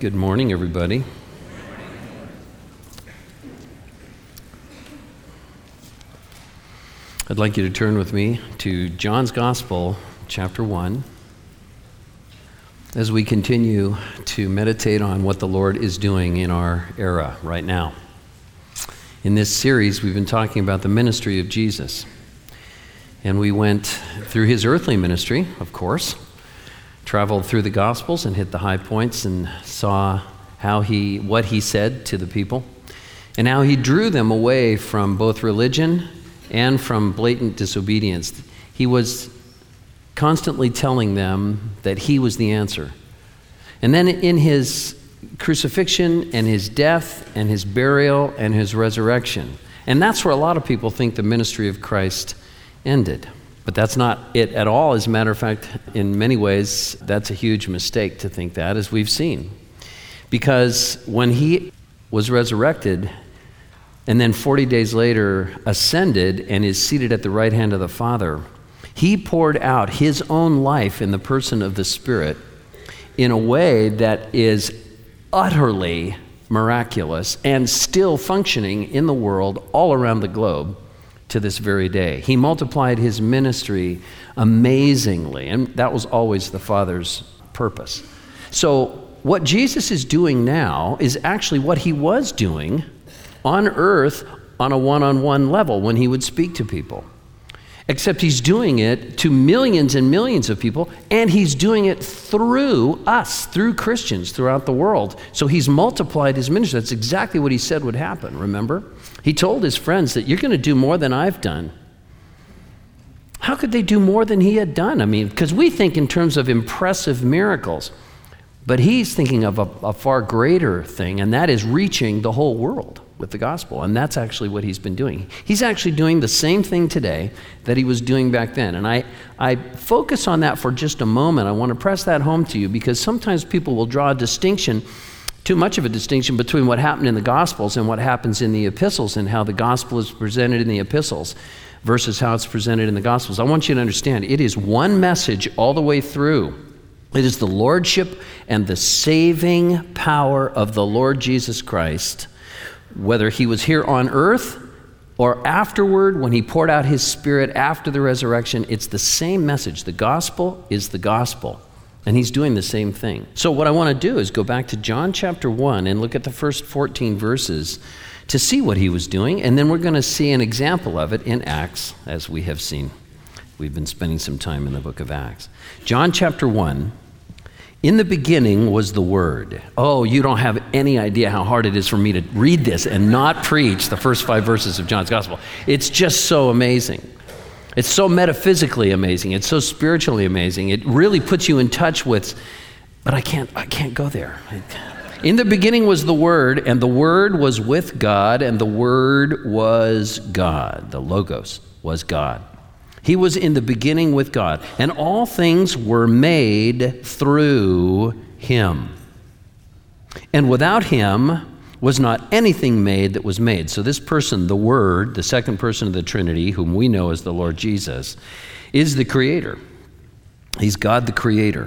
Good morning, everybody. I'd like you to turn with me to John's Gospel, chapter 1, as we continue to meditate on what the Lord is doing in our era right now. In this series, we've been talking about the ministry of Jesus. And we went through his earthly ministry, of course, traveled through the Gospels and hit the high points and saw what he said to the people and how he drew them away from both religion and from blatant disobedience. He was constantly telling them that he was the answer. And then in his crucifixion and his death and his burial and his resurrection. And that's where a lot of people think the ministry of Christ ended. But that's not it at all. As a matter of fact, in many ways, that's a huge mistake to think that, as we've seen. Because when he was resurrected and then 40 days later ascended and is seated at the right hand of the Father, he poured out his own life in the person of the Spirit in a way that is utterly miraculous and still functioning in the world all around the globe to this very day. He multiplied his ministry amazingly, and that was always the Father's purpose. So what Jesus is doing now is actually what he was doing on earth on a one-on-one level when he would speak to people. Except he's doing it to millions and millions of people, and he's doing it through us, through Christians throughout the world. So he's multiplied his ministry. That's exactly what he said would happen, remember? He told his friends that you're going to do more than I've done. How could they do more than he had done? I mean, because we think in terms of impressive miracles, but he's thinking of a far greater thing, and that is reaching the whole world with the gospel. And that's actually what he's been doing. He's actually doing the same thing today that he was doing back then. And I focus on that for just a moment. I want to press that home to you because sometimes people will draw a distinction, too much of a distinction, between what happened in the Gospels and what happens in the epistles and how the gospel is presented in the epistles versus how it's presented in the Gospels. I want you to understand, it is one message all the way through. It is the lordship and the saving power of the Lord Jesus Christ, whether he was here on earth or afterward when he poured out his Spirit after the resurrection. It's the same message. The gospel is the gospel. And he's doing the same thing. So what I want to do is go back to John chapter 1 and look at the first 14 verses to see what he was doing. And then we're going to see an example of it in Acts, as we have seen. We've been spending some time in the book of Acts. John chapter 1, in the beginning was the Word. Oh, you don't have any idea how hard it is for me to read this and not preach the first 5 verses of John's Gospel. It's just so amazing. It's so metaphysically amazing. It's so spiritually amazing. It really puts you in touch with, but I can't go there. In the beginning was the Word, and the Word was with God, and the Word was God. The Logos was God. He was in the beginning with God, and all things were made through him. And without him was not anything made that was made. So this person, the Word, the second person of the Trinity, whom we know as the Lord Jesus, is the Creator. He's God the Creator.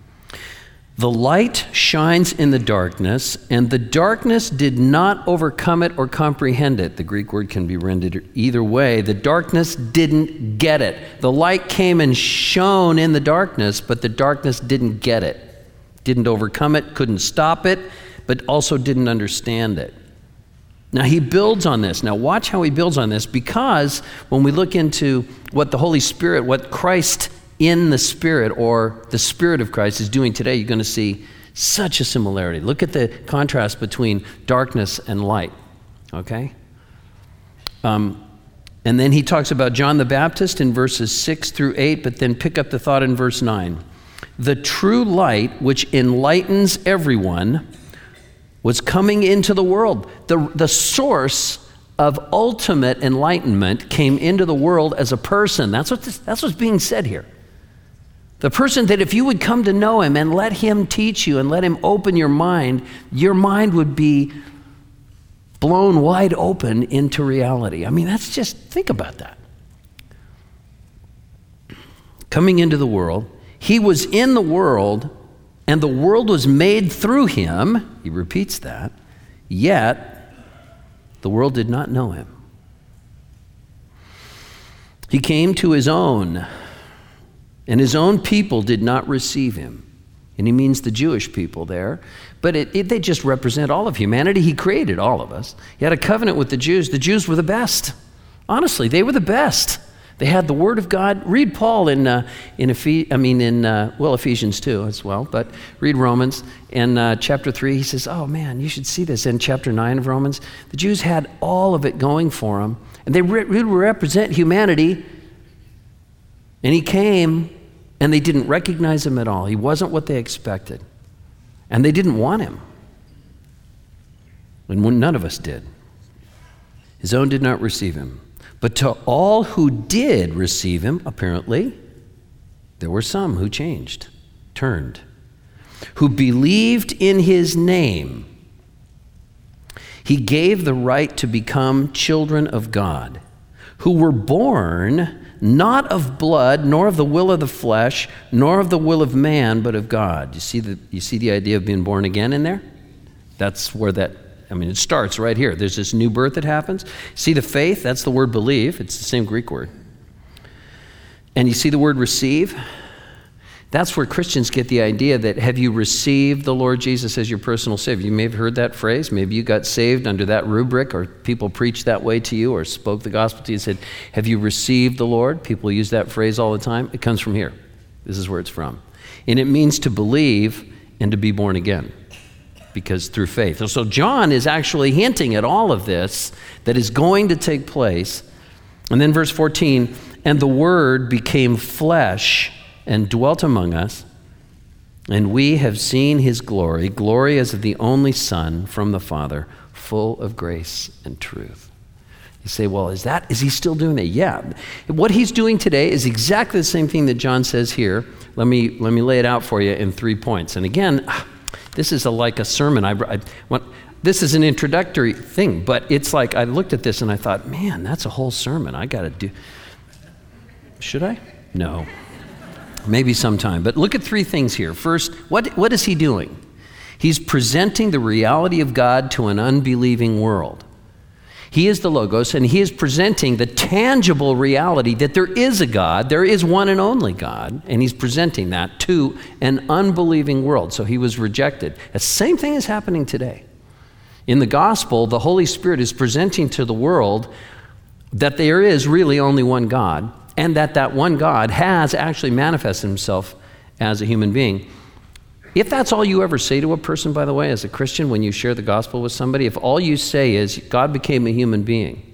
The light shines in the darkness, and the darkness did not overcome it or comprehend it. The Greek word can be rendered either way. The darkness didn't get it. The light came and shone in the darkness, but the darkness didn't get it. Didn't overcome it, couldn't stop it, but also didn't understand it. Now he builds on this. Now watch how he builds on this, because when we look into what the Holy Spirit, what Christ in the Spirit, or the Spirit of Christ is doing today, you're going to see such a similarity. Look at the contrast between darkness and light, okay? And then he talks about John the Baptist in verses 6 through 8, but then pick up the thought in verse 9. The true light, which enlightens everyone, was coming into the world. The source of ultimate enlightenment came into the world as a person. That's what's being said here. The person that if you would come to know him and let him teach you and let him open your mind would be blown wide open into reality. I mean, think about that. Coming into the world, he was in the world, and the world was made through him. He repeats that. Yet the world did not know him. He came to his own, and his own people did not receive him. And he means the Jewish people there. But they just represent all of humanity. He created all of us. He had a covenant with the Jews. The Jews were the best. Honestly, they were the best. They had the Word of God. Read Paul in Ephesians 2 as well, but read Romans. In chapter 3, he says, oh man, you should see this. In chapter 9 of Romans, the Jews had all of it going for them, and they really represent humanity. And he came, and they didn't recognize him at all. He wasn't what they expected. And they didn't want him. And none of us did. His own did not receive him. But to all who did receive him, apparently, there were some who changed, turned, who believed in his name. He gave the right to become children of God, who were born not of blood, nor of the will of the flesh, nor of the will of man, but of God. You see the idea of being born again in there? That's where it starts right here. There's this new birth that happens. See the faith? That's the word believe. It's the same Greek word. And you see the word receive? That's where Christians get the idea that, have you received the Lord Jesus as your personal Savior? You may have heard that phrase. Maybe you got saved under that rubric, or people preached that way to you, or spoke the gospel to you and said, have you received the Lord? People use that phrase all the time. It comes from here. This is where it's from. And it means to believe and to be born again, because through faith. So John is actually hinting at all of this that is going to take place. And then verse 14, and the Word became flesh and dwelt among us, and we have seen his glory, glory as of the only Son from the Father, full of grace and truth. You say, well, is he still doing that? Yeah. What he's doing today is exactly the same thing that John says here. Let me lay it out for you in 3 points. And again, this is like a sermon. This is an introductory thing, but it's like I looked at this and I thought, man, that's a whole sermon. I got to do. Should I? No. Maybe sometime. But look at 3 things here. First, what is he doing? He's presenting the reality of God to an unbelieving world. He is the Logos, and he is presenting the tangible reality that there is a God, there is one and only God, and he's presenting that to an unbelieving world. So he was rejected. The same thing is happening today. In the gospel, the Holy Spirit is presenting to the world that there is really only one God, and that one God has actually manifested himself as a human being. If that's all you ever say to a person, by the way, as a Christian, when you share the gospel with somebody, if all you say is, God became a human being,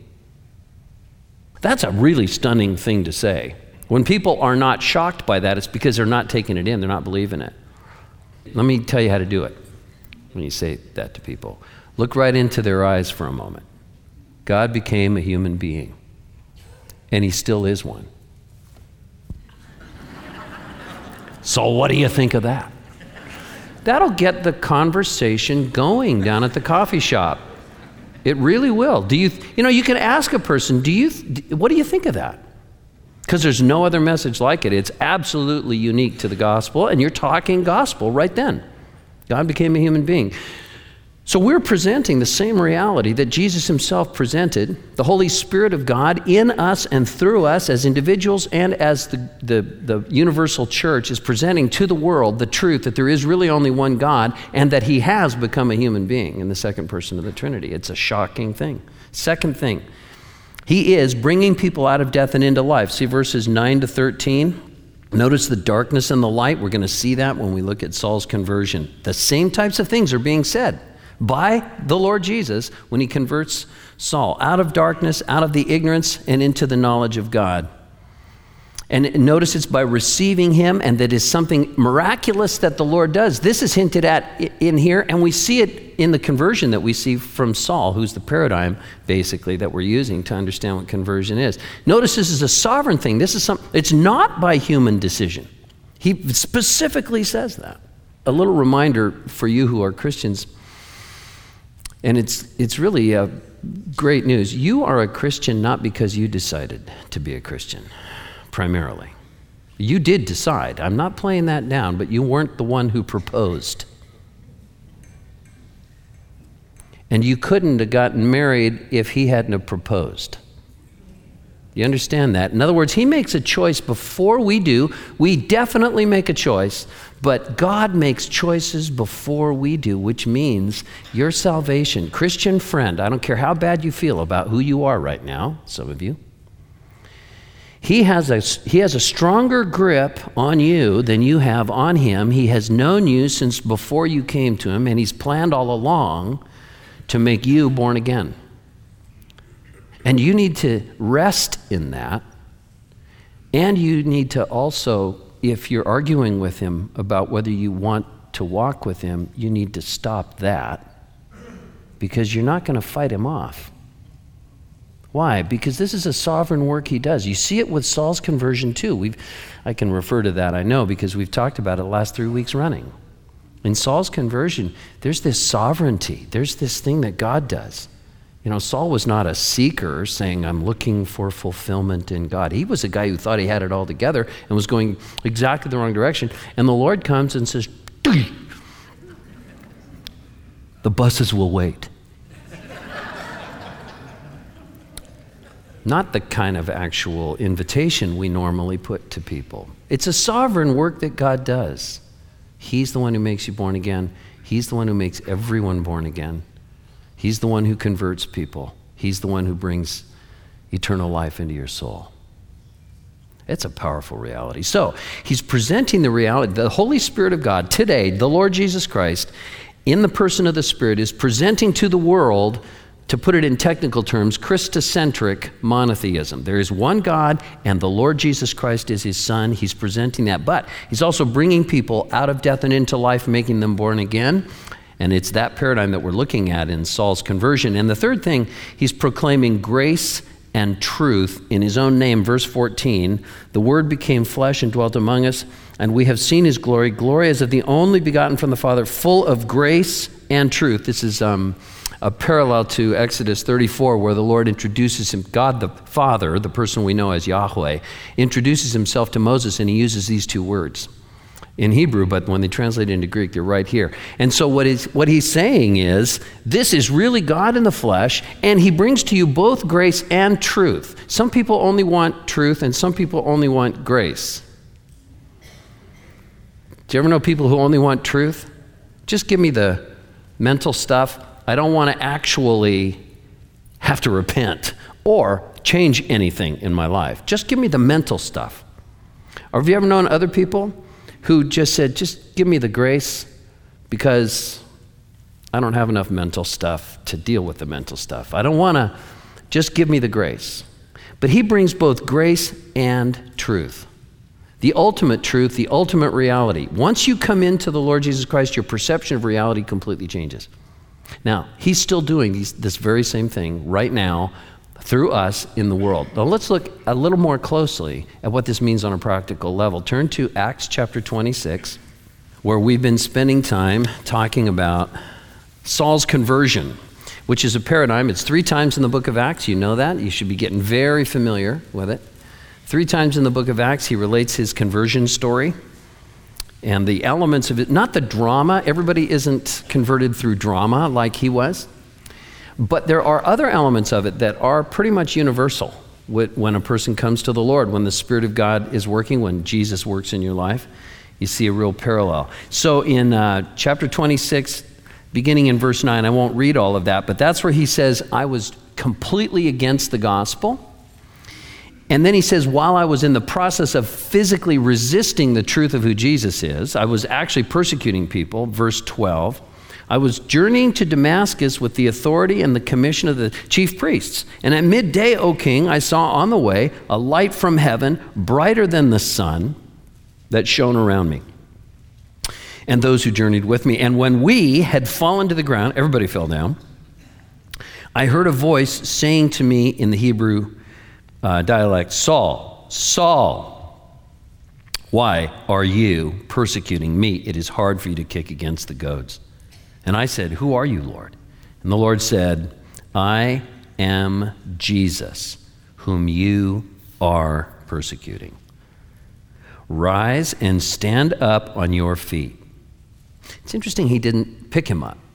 that's a really stunning thing to say. When people are not shocked by that, it's because they're not taking it in, they're not believing it. Let me tell you how to do it when you say that to people. Look right into their eyes for a moment. God became a human being, and he still is one. So what do you think of that? That'll get the conversation going down at the coffee shop. It really will. You can ask a person, what do you think of that? Because there's no other message like it. It's absolutely unique to the gospel, and you're talking gospel right then. God became a human being. So we're presenting the same reality that Jesus himself presented, the Holy Spirit of God in us and through us as individuals and as the universal church is presenting to the world the truth that there is really only one God and that he has become a human being in the second person of the Trinity. It's a shocking thing. Second thing, he is bringing people out of death and into life. See verses 9 to 13. Notice the darkness and the light. We're going to see that when we look at Saul's conversion. The same types of things are being said by the Lord Jesus when he converts Saul out of darkness, out of the ignorance, and into the knowledge of God. And notice it's by receiving him, and that is something miraculous that the Lord does. This is hinted at in here, and we see it in the conversion that we see from Saul, who's the paradigm, basically, that we're using to understand what conversion is. Notice this is a sovereign thing. It's not by human decision. He specifically says that. A little reminder for you who are Christians, and it's really great news. You are a Christian not because you decided to be a Christian, primarily. You did decide. I'm not playing that down, but you weren't the one who proposed. And you couldn't have gotten married if he hadn't have proposed. You understand that? In other words, he makes a choice before we do. We definitely make a choice, but God makes choices before we do, which means your salvation, Christian friend, I don't care how bad you feel about who you are right now, some of you, he has a stronger grip on you than you have on him. He has known you since before you came to him, and he's planned all along to make you born again. And you need to rest in that. And you need to also, if you're arguing with him about whether you want to walk with him, you need to stop that, because you're not going to fight him off. Why? Because this is a sovereign work he does. You see it with Saul's conversion too. I can refer to that, I know, because we've talked about it the last 3 weeks running. In Saul's conversion, there's this sovereignty. There's this thing that God does. You know, Saul was not a seeker saying, I'm looking for fulfillment in God. He was a guy who thought he had it all together and was going exactly the wrong direction. And the Lord comes and says, the buses will wait. Not the kind of actual invitation we normally put to people. It's a sovereign work that God does. He's the one who makes you born again. He's the one who makes everyone born again. He's the one who converts people. He's the one who brings eternal life into your soul. It's a powerful reality. So he's presenting the reality. The Holy Spirit of God today, the Lord Jesus Christ, in the person of the Spirit, is presenting to the world, to put it in technical terms, Christocentric monotheism. There is one God, and the Lord Jesus Christ is his Son. He's presenting that. But he's also bringing people out of death and into life, making them born again. And it's that paradigm that we're looking at in Saul's conversion. And the third thing, he's proclaiming grace and truth in his own name. Verse 14, the Word became flesh and dwelt among us, and we have seen his glory. Glory as of the only begotten from the Father, full of grace and truth. This is a parallel to Exodus 34, where the Lord introduces him, God the Father, the person we know as Yahweh, introduces himself to Moses, and he uses these two words in Hebrew, but when they translate into Greek, they're right here. And so what he's saying is, this is really God in the flesh, and he brings to you both grace and truth. Some people only want truth, and some people only want grace. Do you ever know people who only want truth? Just give me the mental stuff. I don't want to actually have to repent or change anything in my life. Just give me the mental stuff. Or have you ever known other people who just said, just give me the grace, because I don't have enough mental stuff to deal with the mental stuff. I don't want to, just give me the grace. But he brings both grace and truth. The ultimate truth, the ultimate reality. Once you come into the Lord Jesus Christ, your perception of reality completely changes. Now, he's still doing this very same thing right now through us in the world. Now let's look a little more closely at what this means on a practical level. Turn to Acts chapter 26, where we've been spending time talking about Saul's conversion, which is a paradigm. It's 3 times in the book of Acts. You know that. You should be getting very familiar with it. 3 times in the book of Acts, he relates his conversion story and the elements of it, not the drama. Everybody isn't converted through drama like he was. But there are other elements of it that are pretty much universal when a person comes to the Lord, when the Spirit of God is working, when Jesus works in your life. You see a real parallel. So in chapter 26, beginning in verse 9, I won't read all of that, but that's where he says, I was completely against the gospel. And then he says, while I was in the process of physically resisting the truth of who Jesus is, I was actually persecuting people, verse 12. I was journeying to Damascus with the authority and the commission of the chief priests. And at midday, O king, I saw on the way a light from heaven, brighter than the sun, that shone around me and those who journeyed with me. And when we had fallen to the ground, everybody fell down, I heard a voice saying to me in the Hebrew dialect, Saul, Saul, why are you persecuting me? It is hard for you to kick against the goads. And I said, who are you, Lord? And the Lord said, I am Jesus, whom you are persecuting. Rise and stand up on your feet. It's interesting he didn't pick him up.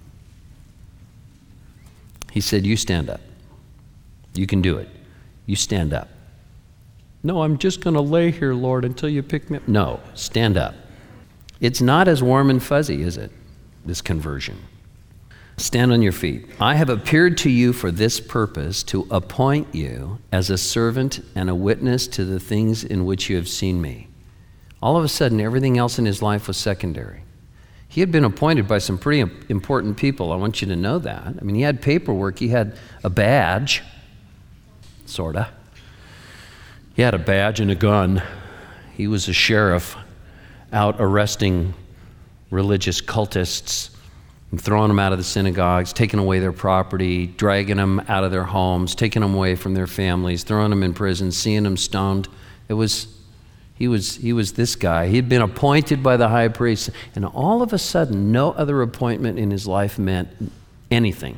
He said, you stand up. You can do it. You stand up. No, I'm just going to lay here, Lord, until you pick me up. No, stand up. It's not as warm and fuzzy, is it, this conversion? Stand on your feet. I have appeared to you for this purpose, to appoint you as a servant and a witness to the things in which you have seen me. All of a sudden, everything else in his life was secondary. He had been appointed by some pretty important people. I want you to know that. I mean, he had paperwork. He had a badge, sort of. He had a badge and a gun. He was a sheriff out arresting religious cultists and throwing them out of the synagogues, taking away their property, dragging them out of their homes, taking them away from their families, throwing them in prison, seeing them stoned. He was this guy. He had been appointed by the high priest, and all of a sudden, no other appointment in his life meant anything.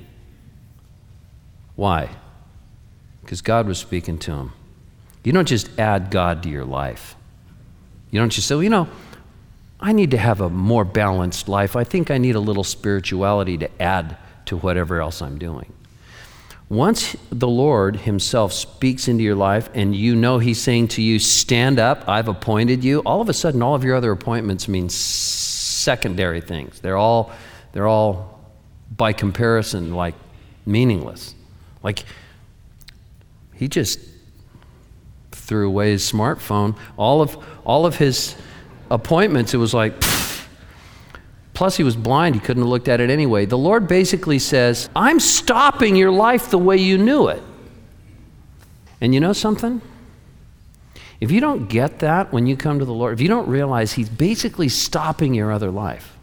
Why? Because God was speaking to him. You don't just add God to your life. You don't just say, well, I need to have a more balanced life. I think I need a little spirituality to add to whatever else I'm doing. Once the Lord himself speaks into your life and you know he's saying to you, stand up, I've appointed you, all of a sudden all of your other appointments mean secondary things. They're all by comparison, like meaningless. Like he just threw away his smartphone. All of his appointments, it was like, pfft. Plus he was blind, he couldn't have looked at it anyway. The Lord basically says, I'm stopping your life the way you knew it. And you know something? If you don't get that when you come to the Lord, if you don't realize he's basically stopping your other life,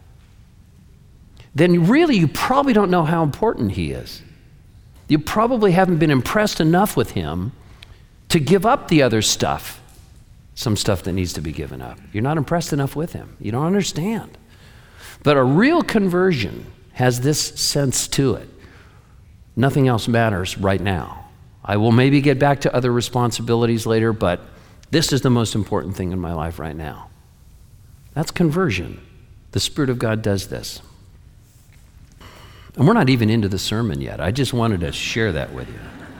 then really you probably don't know how important he is. You probably haven't been impressed enough with him to give up the other stuff, some stuff that needs to be given up. You're not impressed enough with him. You don't understand. But a real conversion has this sense to it. Nothing else matters right now. I will maybe get back to other responsibilities later, but this is the most important thing in my life right now. That's conversion. The Spirit of God does this. And we're not even into the sermon yet. I just wanted to share that with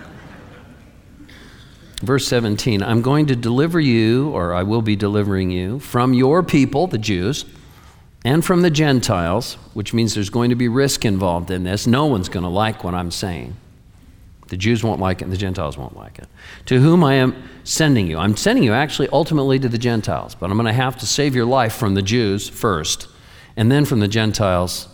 you. Verse 17, I'm going to deliver you, or I will be delivering you, from your people, the Jews, and from the Gentiles, which means there's going to be risk involved in this. No one's going to like what I'm saying. The Jews won't like it, and the Gentiles won't like it. To whom I am sending you. I'm sending you actually ultimately to the Gentiles, but I'm going to have to save your life from the Jews first, and then from the Gentiles,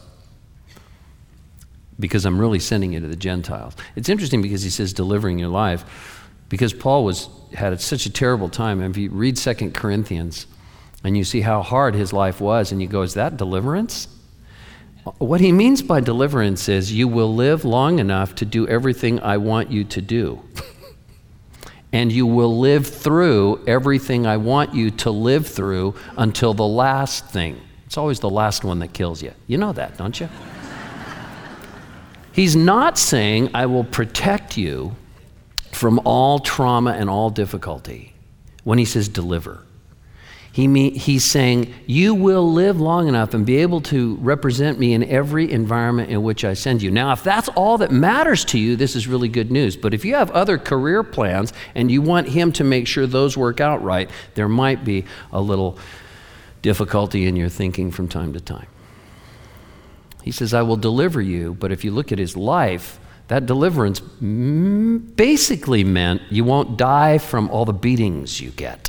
because I'm really sending you to the Gentiles. It's interesting because he says delivering your life, because Paul had such a terrible time. And if you read 2 Corinthians, and you see how hard his life was, and you go, is that deliverance? What he means by deliverance is you will live long enough to do everything I want you to do. And you will live through everything I want you to live through until the last thing. It's always the last one that kills you. You know that, don't you? He's not saying I will protect you from all trauma and all difficulty when he says deliver. He's saying, you will live long enough and be able to represent me in every environment in which I send you. Now, if that's all that matters to you, this is really good news. But if you have other career plans and you want him to make sure those work out right, there might be a little difficulty in your thinking from time to time. He says, I will deliver you, but if you look at his life, that deliverance basically meant you won't die from all the beatings you get.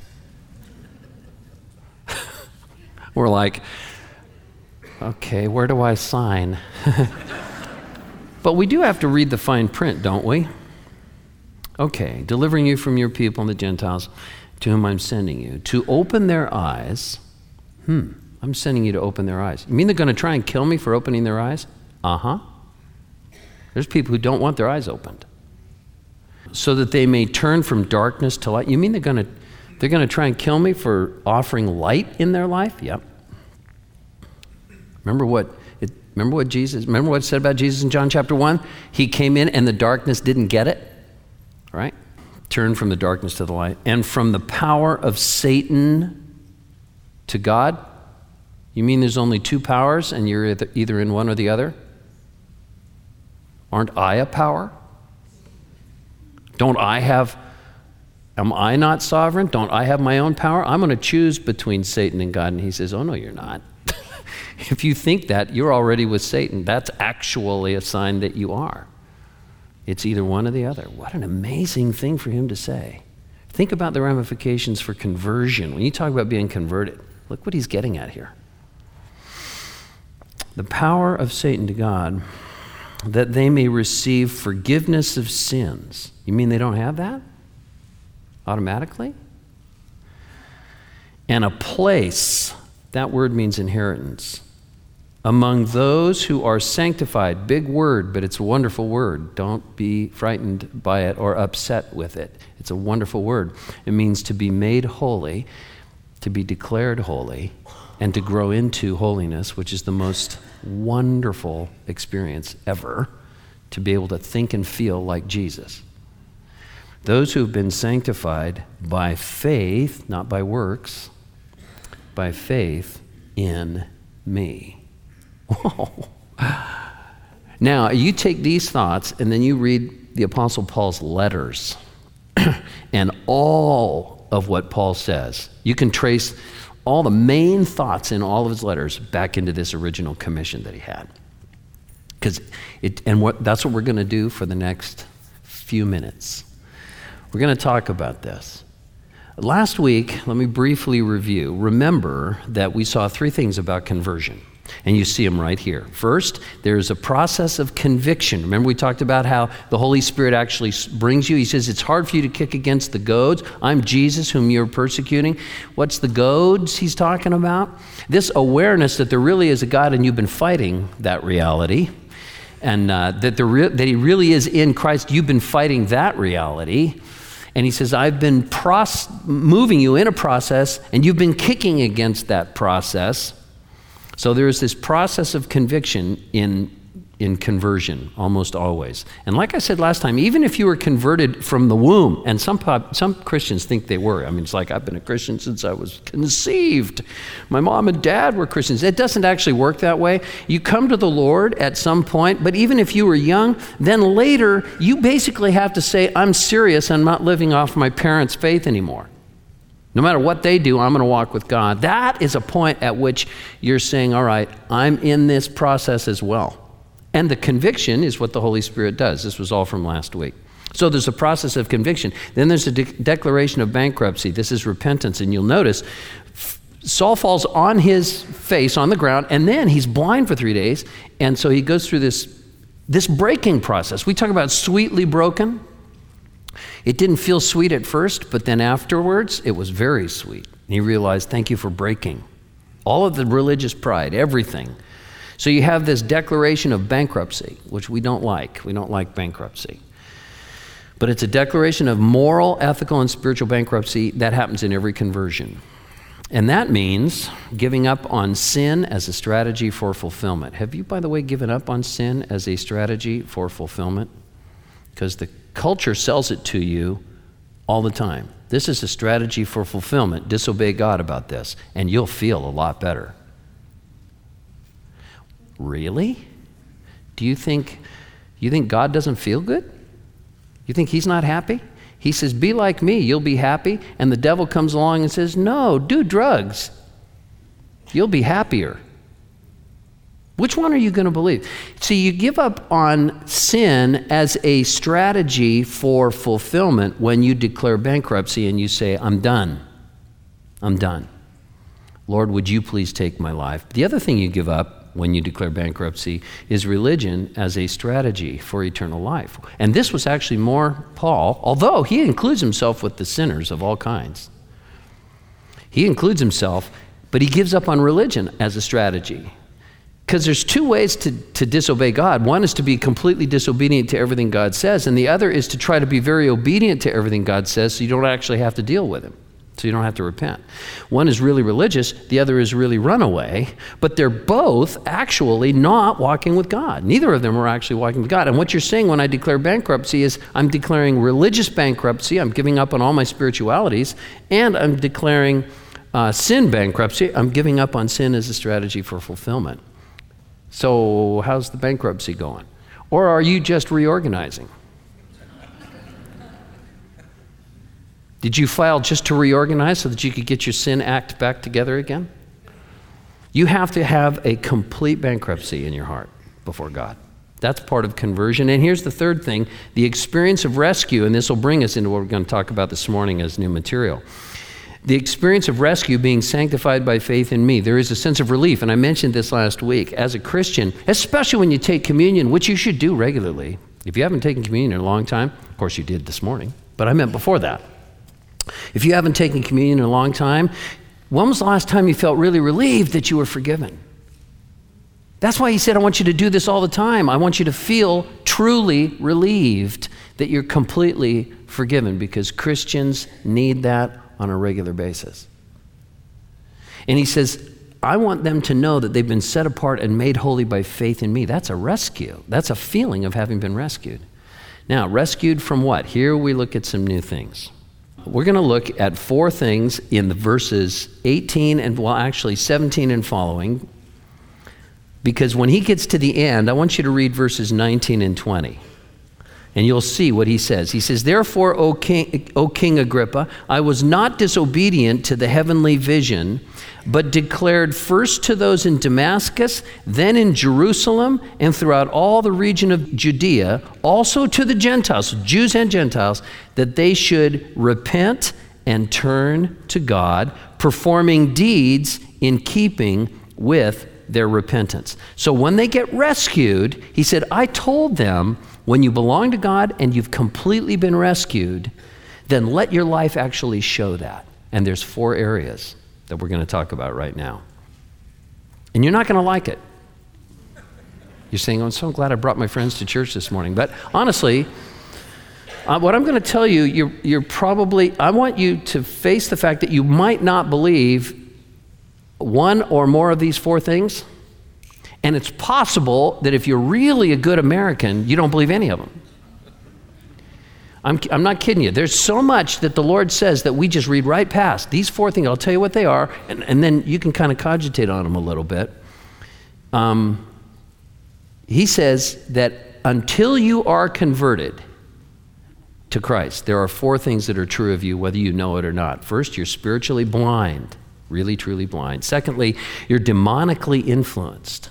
We're like, okay, where do I sign? But we do have to read the fine print, don't we? Okay, delivering you from your people and the Gentiles to whom I'm sending you, to open their eyes. I'm sending you to open their eyes. You mean they're going to try and kill me for opening their eyes? Uh-huh. There's people who don't want their eyes opened. So that they may turn from darkness to light. You mean they're going to try and kill me for offering light in their life? Yep. Remember what it said about Jesus in John chapter 1? He came in and the darkness didn't get it. Right? Turn from the darkness to the light. And from the power of Satan to God? You mean there's only two powers and you're either in one or the other? Aren't I a power? Am I not sovereign? Don't I have my own power? I'm going to choose between Satan and God. And he says, oh no, you're not. If you think that, you're already with Satan. That's actually a sign that you are. It's either one or the other. What an amazing thing for him to say. Think about the ramifications for conversion. When you talk about being converted, look what he's getting at here. The power of Satan to God, that they may receive forgiveness of sins. You mean they don't have that automatically? And a place, that word means inheritance, among those who are sanctified. Big word, but it's a wonderful word. Don't be frightened by it or upset with it. It's a wonderful word. It means to be made holy, to be declared holy, and to grow into holiness, which is the most wonderful experience ever, to be able to think and feel like Jesus. Those who have been sanctified by faith, not by works, by faith in me. Whoa. Now, you take these thoughts and then you read the Apostle Paul's letters and all of what Paul says. You can trace all the main thoughts in all of his letters back into this original commission that he had. That's what we're going to do for the next few minutes. We're going to talk about this. Last week, let me briefly review. Remember that we saw three things about conversion, and you see them right here. First, there's a process of conviction. Remember we talked about how the Holy Spirit actually brings you. He says, it's hard for you to kick against the goads. I'm Jesus whom you're persecuting. What's the goads he's talking about? This awareness that there really is a God and you've been fighting that reality, and that he really is in Christ. You've been fighting that reality. And he says, I've been moving you in a process, and you've been kicking against that process. So there is this process of conviction in conversion, almost always. And like I said last time, even if you were converted from the womb, and some Christians think they were. I mean, it's like, I've been a Christian since I was conceived. My mom and dad were Christians. It doesn't actually work that way. You come to the Lord at some point, but even if you were young, then later, you basically have to say, I'm serious, I'm not living off my parents' faith anymore. No matter what they do, I'm going to walk with God. That is a point at which you're saying, all right, I'm in this process as well. And the conviction is what the Holy Spirit does. This was all from last week. So there's a process of conviction. Then there's a declaration of bankruptcy. This is repentance. And you'll notice Saul falls on his face on the ground, and then he's blind for 3 days. And so he goes through this breaking process. We talk about sweetly broken. It didn't feel sweet at first, but then afterwards, it was very sweet. And he realized, thank you for breaking. All of the religious pride, everything. So you have this declaration of bankruptcy, which we don't like. We don't like bankruptcy. But it's a declaration of moral, ethical, and spiritual bankruptcy that happens in every conversion. And that means giving up on sin as a strategy for fulfillment. Have you, by the way, given up on sin as a strategy for fulfillment? Because the culture sells it to you all the time. This is a strategy for fulfillment. Disobey God about this, and you'll feel a lot better. Really? Do you think God doesn't feel good? You think he's not happy? He says, be like me, you'll be happy. And the devil comes along and says, no, do drugs. You'll be happier. Which one are you going to believe? See, you give up on sin as a strategy for fulfillment when you declare bankruptcy and you say, I'm done. I'm done. Lord, would you please take my life? The other thing you give up when you declare bankruptcy is religion as a strategy for eternal life. And this was actually more Paul, although he includes himself with the sinners of all kinds. He includes himself, but he gives up on religion as a strategy. Because there's two ways to disobey God. One is to be completely disobedient to everything God says, and the other is to try to be very obedient to everything God says so you don't actually have to deal with him. So you don't have to repent. One is really religious, the other is really runaway, but they're both actually not walking with God. Neither of them are actually walking with God. And what you're saying when I declare bankruptcy is I'm declaring religious bankruptcy, I'm giving up on all my spiritualities, and I'm declaring sin bankruptcy. I'm giving up on sin as a strategy for fulfillment. So how's the bankruptcy going? Or are you just reorganizing? Did you file just to reorganize so that you could get your sin act back together again? You have to have a complete bankruptcy in your heart before God. That's part of conversion. And here's the third thing, the experience of rescue, and this will bring us into what we're going to talk about this morning as new material. The experience of rescue, being sanctified by faith in me. There is a sense of relief, and I mentioned this last week. As a Christian, especially when you take communion, which you should do regularly. If you haven't taken communion in a long time, of course you did this morning, but I meant before that. If you haven't taken communion in a long time, when was the last time you felt really relieved that you were forgiven? That's why he said, I want you to do this all the time. I want you to feel truly relieved that you're completely forgiven, because Christians need that on a regular basis. And he says, I want them to know that they've been set apart and made holy by faith in me. That's a rescue. That's a feeling of having been rescued. Now, rescued from what? Here we look at some new things. We're going to look at 4 things in the verses 18 and, well, actually 17 and following, because when he gets to the end, I want you to read verses 19 and 20. And you'll see what he says. He says, therefore, O King Agrippa, I was not disobedient to the heavenly vision, but declared first to those in Damascus, then in Jerusalem, and throughout all the region of Judea, also to the Gentiles, Jews and Gentiles, that they should repent and turn to God, performing deeds in keeping with their repentance. So when they get rescued, he said, I told them, when you belong to God and you've completely been rescued, then let your life actually show that. And there's 4 areas that we're going to talk about right now. And you're not going to like it. You're saying, oh, I'm so glad I brought my friends to church this morning. But honestly, what I'm going to tell you, you're probably, I want you to face the fact that you might not believe one or more of these 4 things. And it's possible that if you're really a good American, you don't believe any of them. I'm not kidding you. There's so much that the Lord says that we just read right past. These 4 things, I'll tell you what they are, and then you can kind of cogitate on them a little bit. He says that until you are converted to Christ, there are 4 things that are true of you, whether you know it or not. First, you're spiritually blind, really, truly blind. Secondly, you're demonically influenced.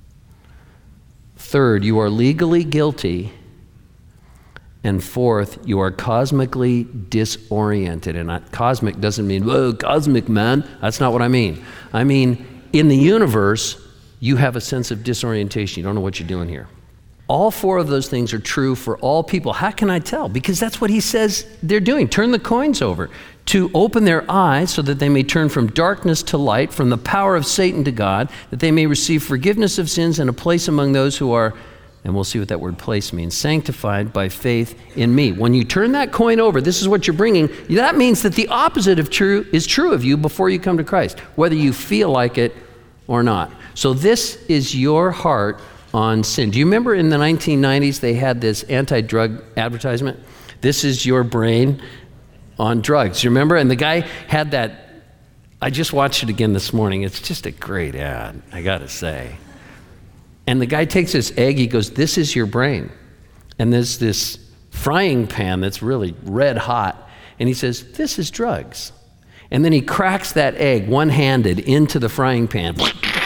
Third, you are legally guilty. And fourth, you are cosmically disoriented. And cosmic doesn't mean, whoa, cosmic, man. That's not what I mean. I mean, in the universe, you have a sense of disorientation. You don't know what you're doing here. All 4 of those things are true for all people. How can I tell? Because that's what he says they're doing. Turn the coins over to open their eyes so that they may turn from darkness to light, from the power of Satan to God, that they may receive forgiveness of sins and a place among those who are, and we'll see what that word place means, sanctified by faith in me. When you turn that coin over, this is what you're bringing. That means that the opposite of true is true of you before you come to Christ, whether you feel like it or not. So this is your heart on sin. Do you remember in the 1990s they had this anti-drug advertisement? This is your brain on drugs. You remember? And the guy had that. I just watched it again this morning. It's just a great ad, I got to say. And the guy takes this egg. He goes, this is your brain. And there's this frying pan that's really red hot. And he says, this is drugs. And then he cracks that egg one-handed into the frying pan.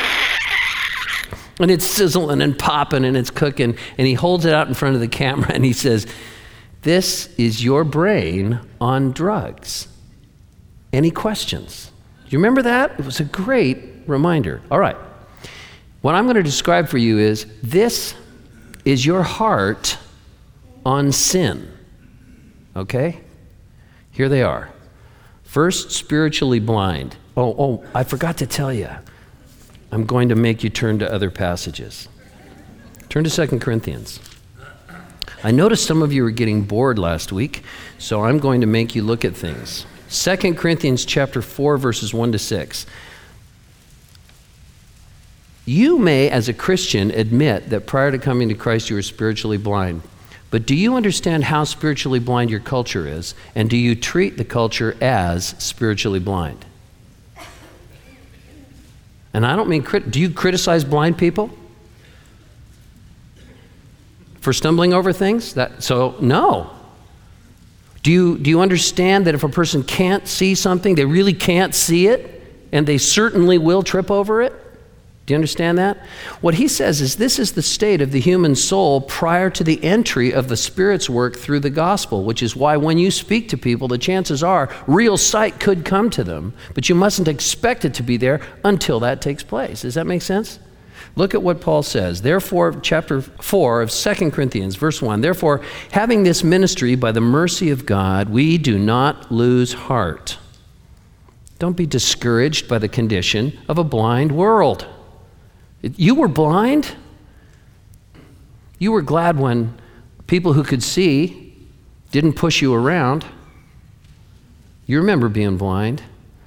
And it's sizzling and popping and it's cooking. And he holds it out in front of the camera and he says, this is your brain on drugs. Any questions? Do you remember that? It was a great reminder. All right. What I'm going to describe for you is this is your heart on sin. Okay? Here they are. First, spiritually blind. Oh, I forgot to tell you. I'm going to make you turn to other passages. Turn to 2 Corinthians. I noticed some of you were getting bored last week, so I'm going to make you look at things. 2 Corinthians chapter 4, verses 1 to 6. You may, as a Christian, admit that prior to coming to Christ, you were spiritually blind. But do you understand how spiritually blind your culture is? And do you treat the culture as spiritually blind? And I don't mean, do you criticize blind people for stumbling over things? No. Do you understand that if a person can't see something, they really can't see it, and they certainly will trip over it? Do you understand that? What he says is this is the state of the human soul prior to the entry of the Spirit's work through the gospel, which is why when you speak to people, the chances are real sight could come to them, but you mustn't expect it to be there until that takes place. Does that make sense? Look at what Paul says. Therefore, chapter 4 of 2 Corinthians, verse 1, therefore, having this ministry by the mercy of God, we do not lose heart. Don't be discouraged by the condition of a blind world. You were blind. You were glad when people who could see didn't push you around. You remember being blind.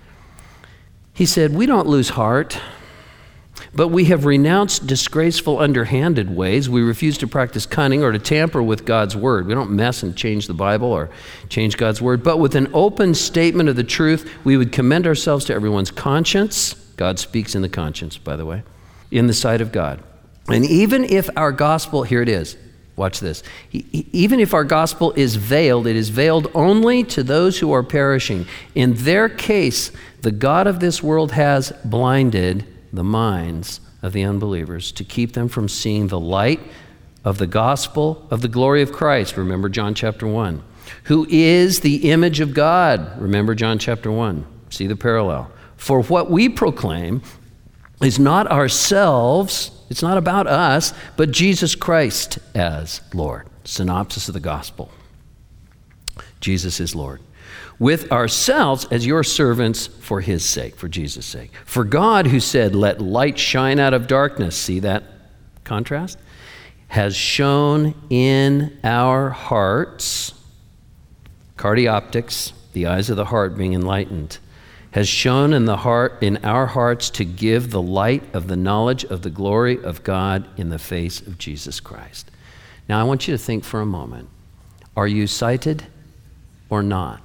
He said, we don't lose heart, but we have renounced disgraceful, underhanded ways. We refuse to practice cunning or to tamper with God's word. We don't mess and change the Bible or change God's word, but with an open statement of the truth, we would commend ourselves to everyone's conscience. God speaks in the conscience, by the way. In the sight of God. And even if our gospel, here it is, watch this. Even if our gospel is veiled, it is veiled only to those who are perishing. In their case, the God of this world has blinded the minds of the unbelievers to keep them from seeing the light of the gospel of the glory of Christ. Remember John chapter 1. Who is the image of God. Remember John chapter 1. See the parallel. For what we proclaim is not ourselves, it's not about us, but Jesus Christ as Lord. Synopsis of the gospel. Jesus is Lord. With ourselves as your servants for his sake, for Jesus' sake. For God, who said, let light shine out of darkness, see that contrast? Has shone in our hearts, cardioptics, the eyes of the heart being enlightened, has shone in our hearts to give the light of the knowledge of the glory of God in the face of Jesus Christ. Now I want you to think for a moment. Are you sighted or not?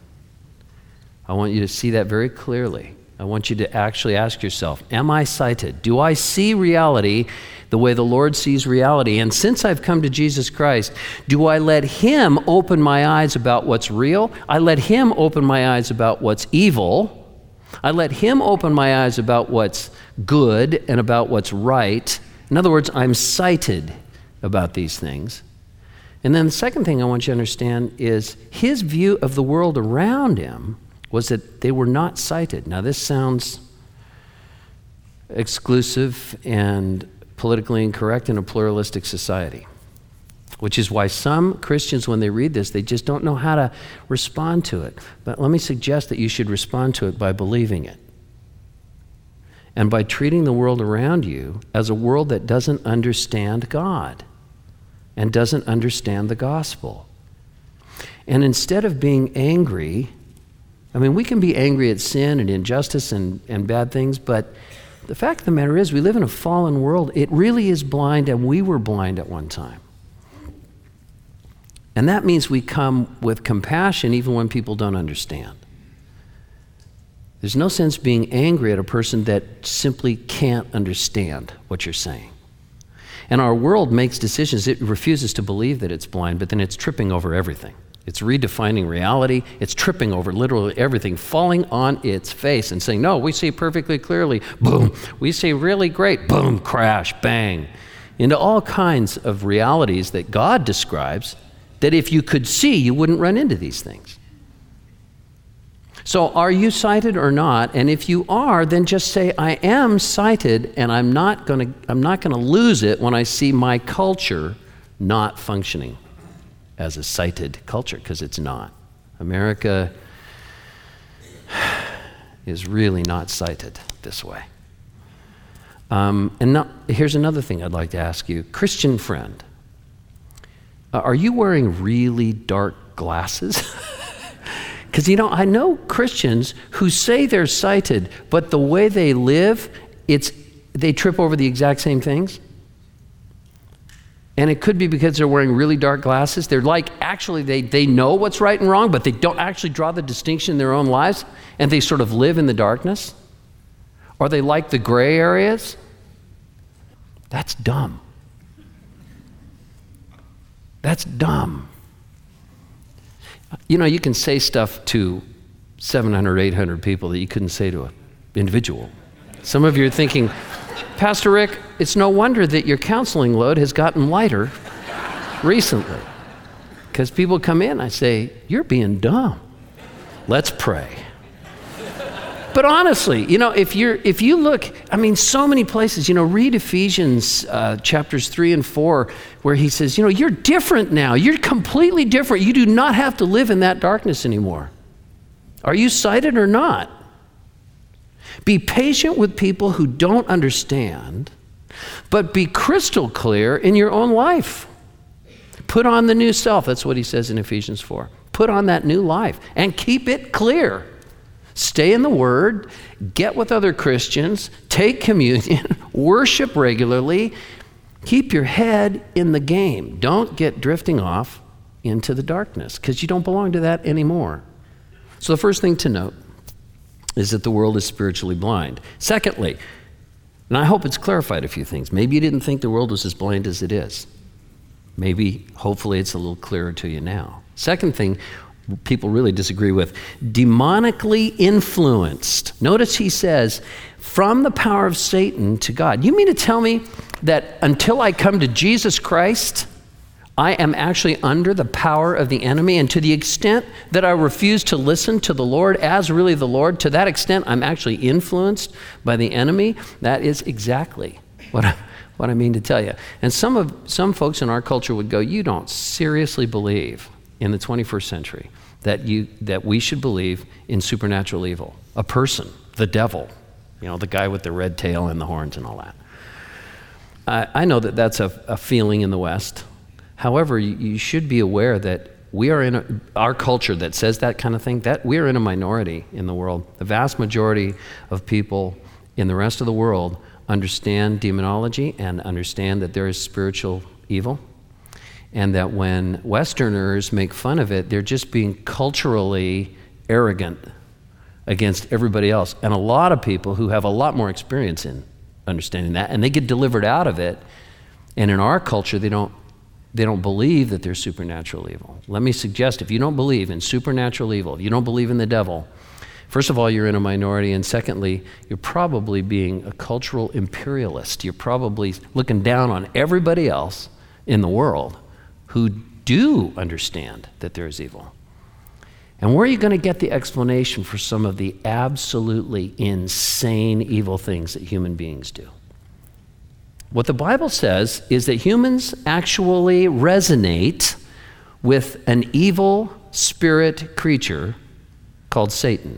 I want you to see that very clearly. I want you to actually ask yourself, am I sighted? Do I see reality the way the Lord sees reality? And since I've come to Jesus Christ, do I let him open my eyes about what's real? I let him open my eyes about what's evil. I let him open my eyes about what's good and about what's right. In other words, I'm sighted about these things. And then the second thing I want you to understand is his view of the world around him was that they were not sighted. Now this sounds exclusive and politically incorrect in a pluralistic society, which is why some Christians, when they read this, they just don't know how to respond to it. But let me suggest that you should respond to it by believing it and by treating the world around you as a world that doesn't understand God and doesn't understand the gospel. And instead of being angry, I mean, we can be angry at sin and injustice and bad things, but the fact of the matter is we live in a fallen world. It really is blind, and we were blind at one time. And that means we come with compassion even when people don't understand. There's no sense being angry at a person that simply can't understand what you're saying. And our world makes decisions. It refuses to believe that it's blind, but then it's tripping over everything. It's redefining reality. It's tripping over literally everything, falling on its face and saying, no, we see perfectly clearly, boom. We see really great, boom, crash, bang. Into all kinds of realities that God describes that if you could see, you wouldn't run into these things. So are you sighted or not? And if you are, then just say, I am sighted, and I'm not going to lose it when I see my culture not functioning as a sighted culture, because it's not. America is really not sighted this way. Here's another thing I'd like to ask you. Christian friend, are you wearing really dark glasses? Because, I know Christians who say they're sighted, but the way they live, they trip over the exact same things. And it could be because they're wearing really dark glasses. They're like, actually, they know what's right and wrong, but they don't actually draw the distinction in their own lives, and they sort of live in the darkness. Are they like the gray areas? That's dumb. That's dumb. You know, you can say stuff to 700, 800 people that you couldn't say to an individual. Some of you are thinking, Pastor Rick, it's no wonder that your counseling load has gotten lighter recently. Because people come in, I say, you're being dumb. Let's pray. But honestly, you know, if you look, I mean, so many places, you know, read Ephesians chapters 3 and 4, where he says, you know, you're different now. You're completely different. You do not have to live in that darkness anymore. Are you sighted or not? Be patient with people who don't understand, but be crystal clear in your own life. Put on the new self. That's what he says in Ephesians 4. Put on that new life and keep it clear. Stay in the Word, get with other Christians, take communion, worship regularly, keep your head in the game. Don't get drifting off into the darkness, because you don't belong to that anymore. So the first thing to note is that the world is spiritually blind. Secondly, and I hope it's clarified a few things. Maybe you didn't think the world was as blind as it is. Maybe, hopefully, it's a little clearer to you now. Second thing people really disagree with, demonically influenced. Notice he says, from the power of Satan to God. You mean to tell me that until I come to Jesus Christ, I am actually under the power of the enemy, and to the extent that I refuse to listen to the Lord as really the Lord, to that extent I'm actually influenced by the enemy? That is exactly what I mean to tell you. And some folks in our culture would go, you don't seriously believe in the 21st century that we should believe in supernatural evil, a person, the devil, you know, the guy with the red tail and the horns and all that. I know that that's a feeling in the West. However, you should be aware that we are in our culture that says that kind of thing, that we are in a minority in the world. The vast majority of people in the rest of the world understand demonology and understand that there is spiritual evil, and that when Westerners make fun of it, they're just being culturally arrogant against everybody else. And a lot of people who have a lot more experience in understanding that, and they get delivered out of it, and in our culture, they don't believe that there's supernatural evil. Let me suggest, if you don't believe in supernatural evil, if you don't believe in the devil, first of all, you're in a minority, and secondly, you're probably being a cultural imperialist. You're probably looking down on everybody else in the world who do understand that there's evil. And where are you going to get the explanation for some of the absolutely insane evil things that human beings do? What the Bible says is that humans actually resonate with an evil spirit creature called Satan.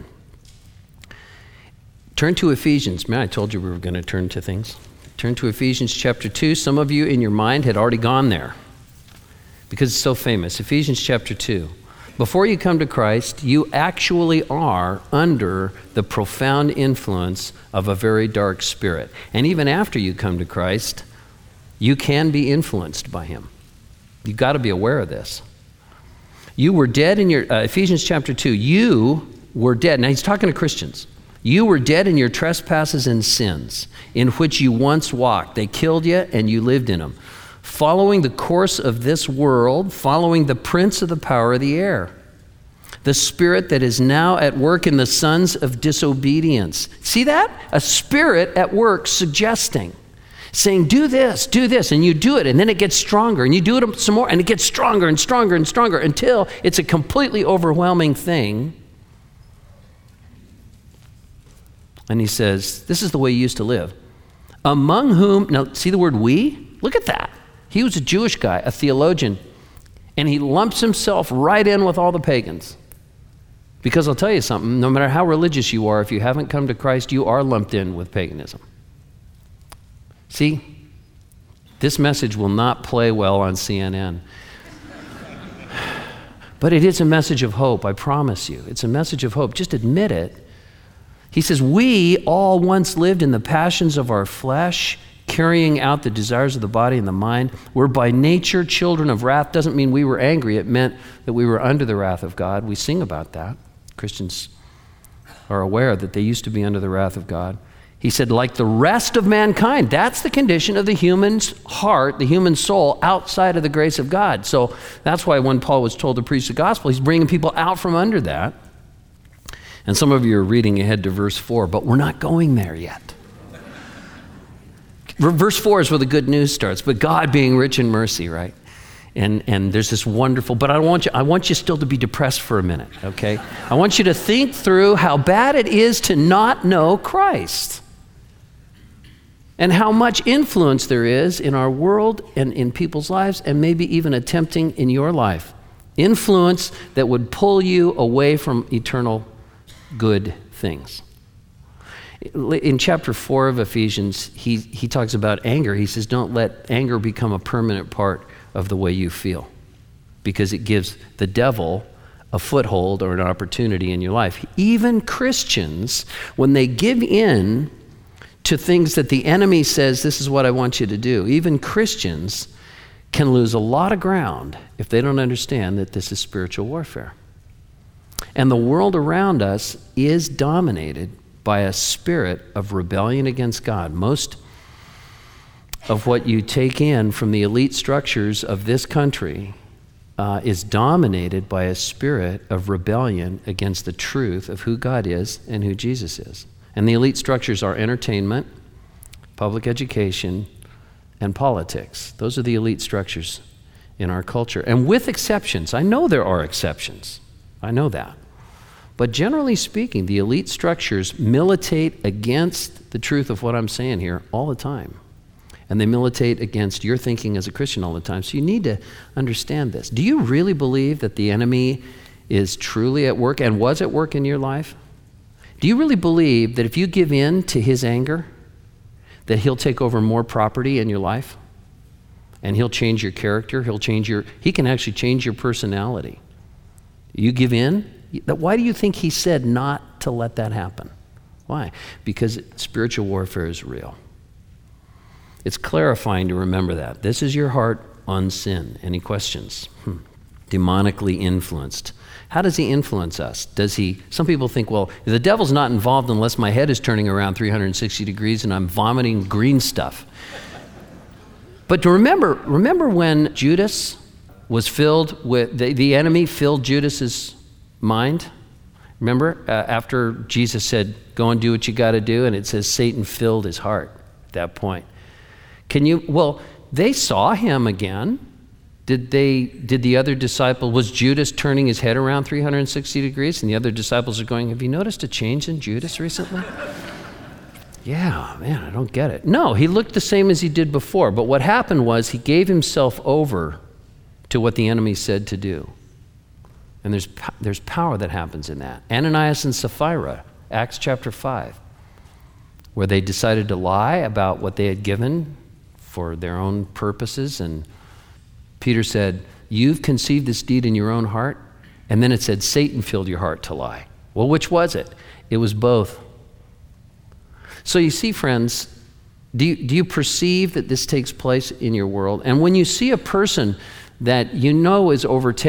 Turn to Ephesians. Man, I told you we were going to turn to things. Turn to Ephesians chapter 2. Some of you in your mind had already gone there because it's so famous. Ephesians chapter 2. Before you come to Christ, you actually are under the profound influence of a very dark spirit. And even after you come to Christ, you can be influenced by him. You've got to be aware of this. You were dead in your, Ephesians chapter 2, you were dead. Now he's talking to Christians. You were dead in your trespasses and sins, in which you once walked. They killed you and you lived in them, following the course of this world, following the prince of the power of the air, the spirit that is now at work in the sons of disobedience. See that? A spirit at work suggesting, saying, do this, and you do it, and then it gets stronger, and you do it some more, and it gets stronger and stronger and stronger until it's a completely overwhelming thing. And he says, this is the way you used to live. Among whom, now see the word we? Look at that. He was a Jewish guy, a theologian, and he lumps himself right in with all the pagans. Because I'll tell you something, no matter how religious you are, if you haven't come to Christ, you are lumped in with paganism. See, this message will not play well on CNN. But it is a message of hope, I promise you. It's a message of hope. Just admit it. He says, we all once lived in the passions of our flesh, carrying out the desires of the body and the mind. We're by nature children of wrath. Doesn't mean we were angry. It meant that we were under the wrath of God. We sing about that. Christians are aware that they used to be under the wrath of God. He said, like the rest of mankind. That's the condition of the human's heart, the human soul, outside of the grace of God. So that's why when Paul was told to preach the gospel, he's bringing people out from under that. And some of you are reading ahead to verse 4, but we're not going there yet. Verse 4 is where the good news starts, but God being rich in mercy, right? And there's this wonderful, but I want you still to be depressed for a minute, okay? I want you to think through how bad it is to not know Christ and how much influence there is in our world and in people's lives, and maybe even attempting in your life. Influence that would pull you away from eternal good things. In chapter 4 of Ephesians, he talks about anger. He says, don't let anger become a permanent part of the way you feel, because it gives the devil a foothold or an opportunity in your life. Even Christians, when they give in to things that the enemy says, this is what I want you to do, even Christians can lose a lot of ground if they don't understand that this is spiritual warfare. And the world around us is dominated by a spirit of rebellion against God. Most of what you take in from the elite structures of this country is dominated by a spirit of rebellion against the truth of who God is and who Jesus is. And the elite structures are entertainment, public education, and politics. Those are the elite structures in our culture. And with exceptions, I know there are exceptions. I know that. But generally speaking, the elite structures militate against the truth of what I'm saying here all the time. And they militate against your thinking as a Christian all the time. So you need to understand this. Do you really believe that the enemy is truly at work and was at work in your life? Do you really believe that if you give in to his anger, that he'll take over more property in your life? And he'll change your character, he can actually change your personality. You give in? Why do you think he said not to let that happen? Why? Because spiritual warfare is real. It's clarifying to remember that. This is your heart on sin. Any questions? Demonically influenced. How does he influence us? Some people think, well, the devil's not involved unless my head is turning around 360 degrees and I'm vomiting green stuff. But to remember when Judas was filled with, the enemy filled Judas's mind? Remember, after Jesus said, go and do what you got to do, and it says Satan filled his heart at that point. They saw him again. Did the other disciple, was Judas turning his head around 360 degrees? And the other disciples are going, have you noticed a change in Judas recently? Yeah, man, I don't get it. No, he looked the same as he did before. But what happened was he gave himself over to what the enemy said to do. And there's power that happens in that. Ananias and Sapphira, Acts chapter 5, where they decided to lie about what they had given for their own purposes. And Peter said, you've conceived this deed in your own heart. And then it said, Satan filled your heart to lie. Well, which was it? It was both. So you see, friends, do you perceive that this takes place in your world? And when you see a person that you know is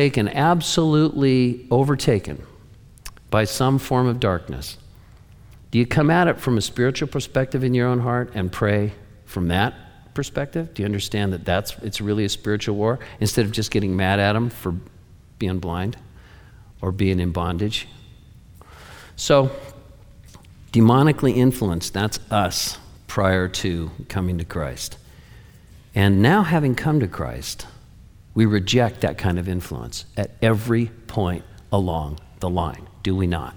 absolutely overtaken by some form of darkness, do you come at it from a spiritual perspective in your own heart and pray from that perspective? Do you understand that it's really a spiritual war, instead of just getting mad at them for being blind or being in bondage? So, demonically influenced, that's us prior to coming to Christ. And now, having come to Christ, we reject that kind of influence at every point along the line. Do we not?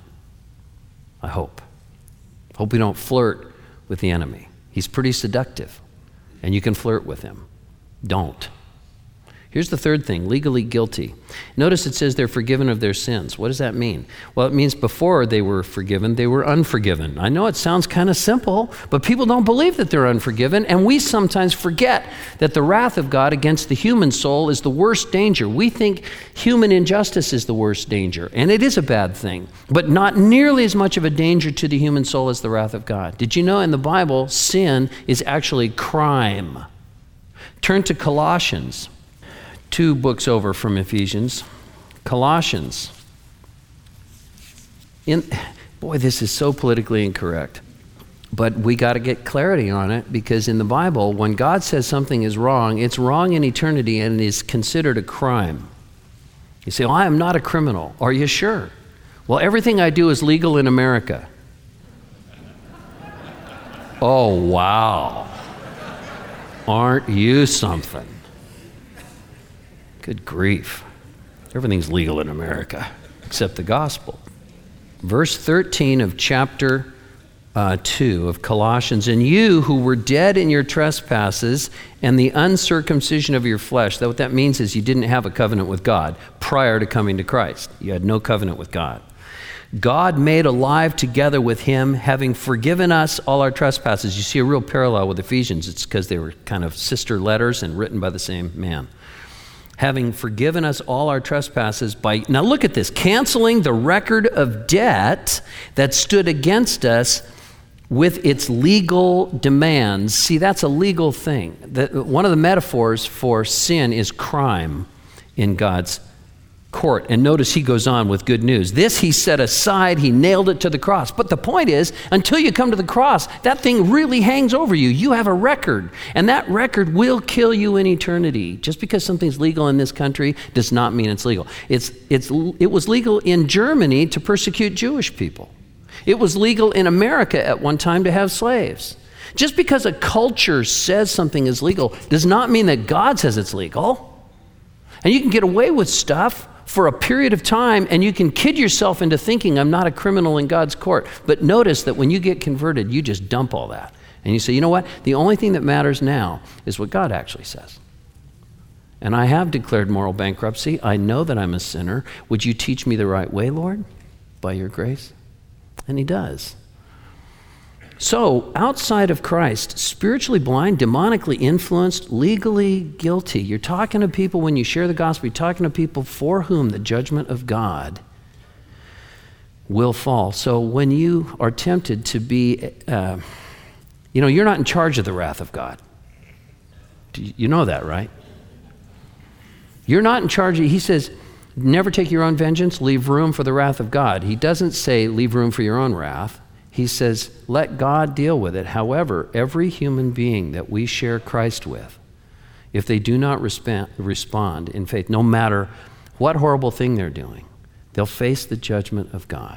I hope. Hope we don't flirt with the enemy. He's pretty seductive, and you can flirt with him. Don't. Here's the third thing, legally guilty. Notice it says they're forgiven of their sins. What does that mean? Well, it means before they were forgiven, they were unforgiven. I know it sounds kind of simple, but people don't believe that they're unforgiven, and we sometimes forget that the wrath of God against the human soul is the worst danger. We think human injustice is the worst danger, and it is a bad thing, but not nearly as much of a danger to the human soul as the wrath of God. Did you know in the Bible, sin is actually crime? Turn to Colossians. 2 books over from Ephesians. Colossians. Boy, this is so politically incorrect. But we got to get clarity on it, because in the Bible, when God says something is wrong, it's wrong in eternity and it is considered a crime. You say, well, I am not a criminal. Are you sure? Well, everything I do is legal in America. Oh, wow. Aren't you something? Good grief. Everything's legal in America except the gospel. Verse 13 of chapter 2 of Colossians, and you who were dead in your trespasses and the uncircumcision of your flesh. What that means is you didn't have a covenant with God prior to coming to Christ. You had no covenant with God. God made alive together with him, having forgiven us all our trespasses. You see a real parallel with Ephesians. It's because they were kind of sister letters and written by the same man. Having forgiven us all our trespasses by, now look at this, canceling the record of debt that stood against us with its legal demands. See, that's a legal thing. One of the metaphors for sin is crime in God's court. And notice he goes on with good news. This he set aside, he nailed it to the cross. But the point is, until you come to the cross, that thing really hangs over you. You have a record, and that record will kill you in eternity. Just because something's legal in this country does not mean it's legal. It was legal in Germany to persecute Jewish people. It was legal in America at one time to have slaves. Just because a culture says something is legal does not mean that God says it's legal. And you can get away with stuff for a period of time, and you can kid yourself into thinking I'm not a criminal in God's court. But notice that when you get converted, you just dump all that. And you say, you know what? The only thing that matters now is what God actually says. And I have declared moral bankruptcy. I know that I'm a sinner. Would you teach me the right way, Lord, by your grace? And he does. So, outside of Christ, spiritually blind, demonically influenced, legally guilty. You're talking to people, when you share the gospel, you're talking to people for whom the judgment of God will fall. So when you are tempted to be, you're not in charge of the wrath of God. You know that, right? You're not in charge. He says, never take your own vengeance, leave room for the wrath of God. He doesn't say leave room for your own wrath. He says, let God deal with it. However, every human being that we share Christ with, if they do not respond in faith, no matter what horrible thing they're doing, they'll face the judgment of God.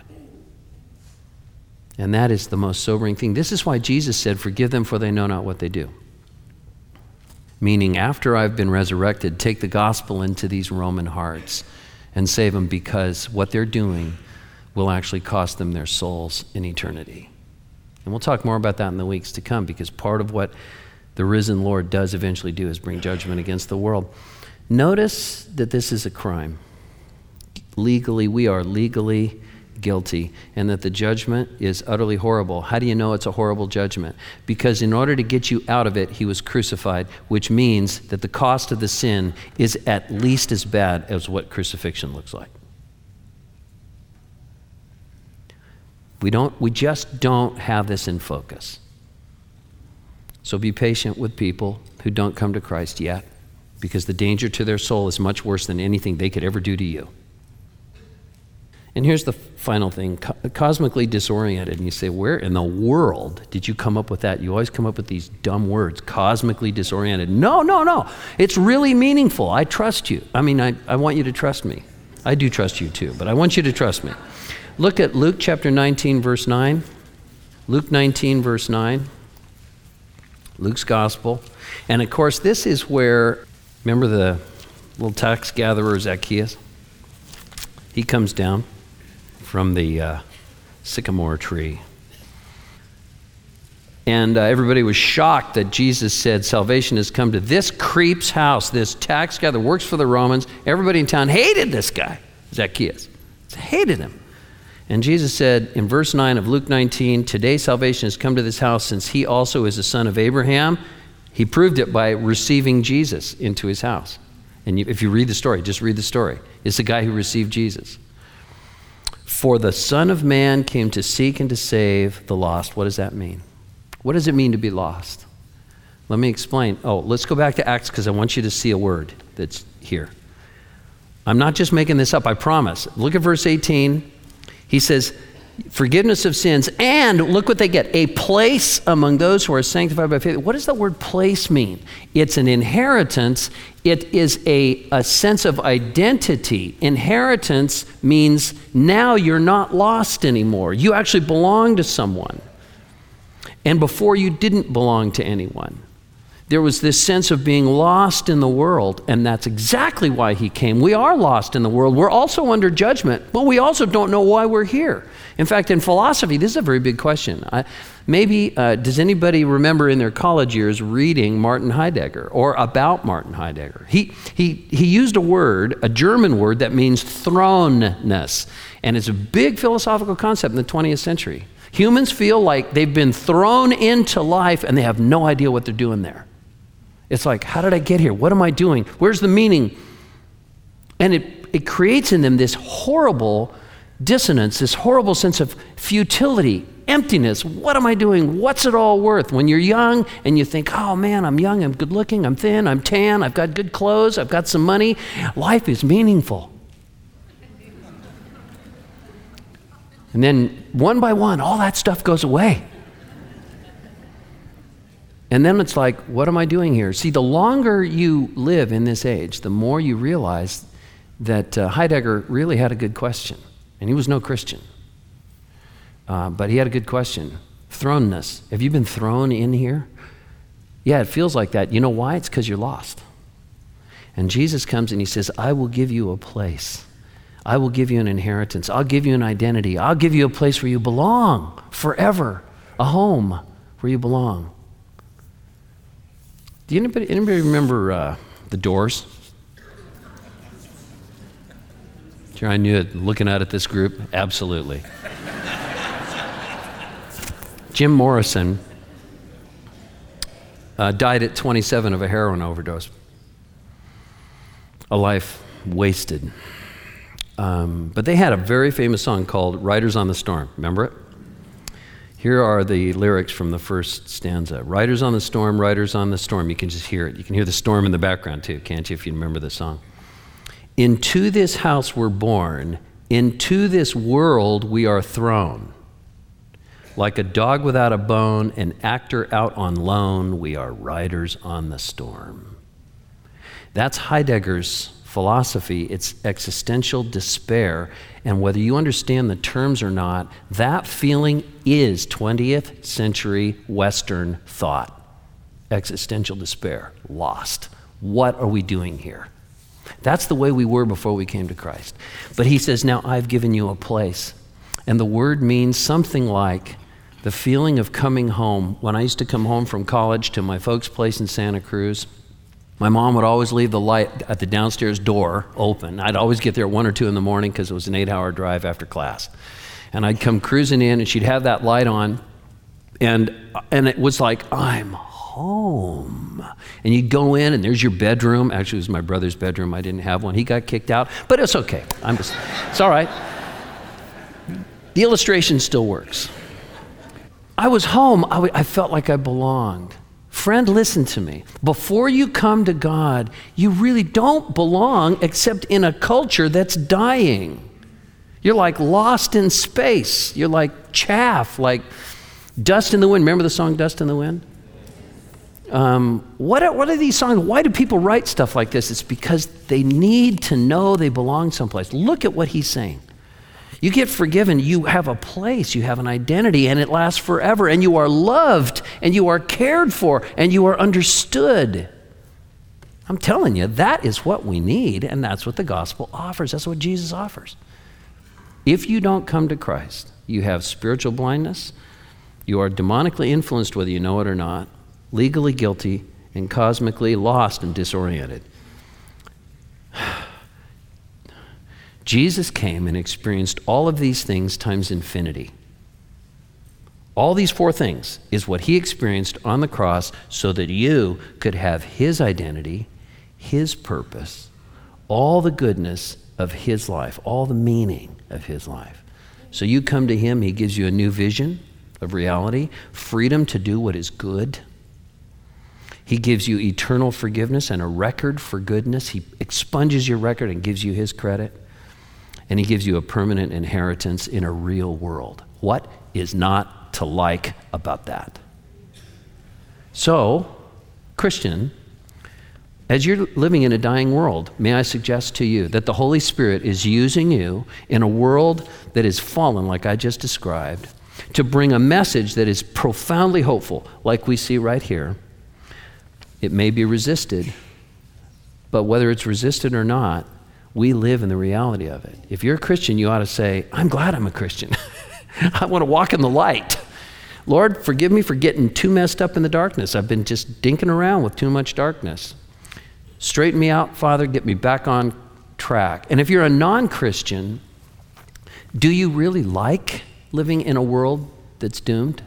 And that is the most sobering thing. This is why Jesus said, forgive them, for they know not what they do. Meaning, after I've been resurrected, take the gospel into these Roman hearts and save them, because what they're doing will actually cost them their souls in eternity. And we'll talk more about that in the weeks to come, because part of what the risen Lord does eventually do is bring judgment against the world. Notice that this is a crime. Legally, we are legally guilty, and that the judgment is utterly horrible. How do you know it's a horrible judgment? Because in order to get you out of it, he was crucified, which means that the cost of the sin is at least as bad as what crucifixion looks like. We just don't have this in focus. So be patient with people who don't come to Christ yet, because the danger to their soul is much worse than anything they could ever do to you. And here's the final thing, cosmically disoriented. And you say, where in the world did you come up with that? You always come up with these dumb words, cosmically disoriented. No. It's really meaningful. I trust you. I mean, I want you to trust me. I do trust you too, but I want you to trust me. Look at Luke chapter 19, verse 9. Luke 19, verse 9. Luke's gospel. And of course, this is where, remember the little tax gatherer Zacchaeus? He comes down from the sycamore tree. And everybody was shocked that Jesus said salvation has come to this creep's house. This tax gatherer works for the Romans. Everybody in town hated this guy, Zacchaeus. Hated him. And Jesus said in verse 9 of Luke 19, today salvation has come to this house, since he also is a son of Abraham. He proved it by receiving Jesus into his house. And if you read the story, just read the story. It's the guy who received Jesus. For the Son of Man came to seek and to save the lost. What does that mean? What does it mean to be lost? Let me explain. Let's go back to Acts, because I want you to see a word that's here. I'm not just making this up, I promise. Look at verse 18. He says, Forgiveness of sins, and look what they get, a place among those who are sanctified by faith. What does the word place mean? It's an inheritance. It is a sense of identity. Inheritance means now you're not lost anymore. You actually belong to someone. And before you didn't belong to anyone. There was this sense of being lost in the world, and that's exactly why he came. We are lost in the world. We're also under judgment, but we also don't know why we're here. In fact, in philosophy, this is a very big question. Does anybody remember in their college years reading Martin Heidegger or about Martin Heidegger? He used a word, a German word that means thrownness, and it's a big philosophical concept in the 20th century. Humans feel like they've been thrown into life and they have no idea what they're doing there. It's like, how did I get here? What am I doing? Where's the meaning? And it creates in them this horrible dissonance, this horrible sense of futility, emptiness. What am I doing? What's it all worth? When you're young and you think, oh man, I'm young, I'm good looking, I'm thin, I'm tan, I've got good clothes, I've got some money. Life is meaningful. And then one by one, all that stuff goes away. And then it's like, what am I doing here? See, the longer you live in this age, the more you realize that Heidegger really had a good question. And he was no Christian. But he had a good question. Thrownness. Have you been thrown in here? Yeah, it feels like that. You know why? It's because you're lost. And Jesus comes and he says, I will give you a place. I will give you an inheritance. I'll give you an identity. I'll give you a place where you belong forever. A home where you belong. Do anybody remember The Doors? Sure, I knew it. Looking out at this group, absolutely. Jim Morrison died at 27 of a heroin overdose. A life wasted. But they had a very famous song called Riders on the Storm. Remember it? Here are the lyrics from the first stanza. Riders on the storm, riders on the storm. You can just hear it. You can hear the storm in the background too, can't you, if you remember the song? Into this house we're born, into this world we are thrown. Like a dog without a bone, an actor out on loan, we are riders on the storm. That's Heidegger's philosophy. It's existential despair. And whether you understand the terms or not, that feeling is 20th century Western thought. Existential despair. Lost. What are we doing here? That's the way we were before we came to Christ. But he says, now I've given you a place. And the word means something like the feeling of coming home. When I used to come home from college to my folks' place in Santa Cruz, my mom would always leave the light at the downstairs door open. I'd always get there at 1 or 2 in the morning because it was an 8-hour drive after class. And I'd come cruising in and she'd have that light on and it was like, I'm home. And you'd go in and there's your bedroom. Actually, it was my brother's bedroom. I didn't have one. He got kicked out, but it's okay. It's all right. The illustration still works. I was home. I felt like I belonged. Friend, listen to me. Before you come to God, you really don't belong except in a culture that's dying. You're like lost in space. You're like chaff, like dust in the wind. Remember the song Dust in the Wind? What are these songs? Why do people write stuff like this? It's because they need to know they belong someplace. Look at what he's saying. You get forgiven, you have a place, you have an identity, and it lasts forever, and you are loved, and you are cared for, and you are understood. I'm telling you, that is what we need, and that's what the gospel offers. That's what Jesus offers. If you don't come to Christ, you have spiritual blindness, you are demonically influenced whether you know it or not, legally guilty, and cosmically lost and disoriented. Jesus came and experienced all of these things times infinity. All these 4 things is what he experienced on the cross so that you could have his identity, his purpose, all the goodness of his life, all the meaning of his life. So you come to him, he gives you a new vision of reality, freedom to do what is good. He gives you eternal forgiveness and a record for goodness. He expunges your record and gives you his credit. And he gives you a permanent inheritance in a real world. What is not to like about that? So, Christian, as you're living in a dying world, may I suggest to you that the Holy Spirit is using you in a world that is fallen, like I just described, to bring a message that is profoundly hopeful, like we see right here. It may be resisted, but whether it's resisted or not, we live in the reality of it. If you're a Christian, you ought to say, I'm glad I'm a Christian. I want to walk in the light. Lord, forgive me for getting too messed up in the darkness. I've been just dinking around with too much darkness. Straighten me out, Father, get me back on track. And if you're a non-Christian, do you really like living in a world that's doomed?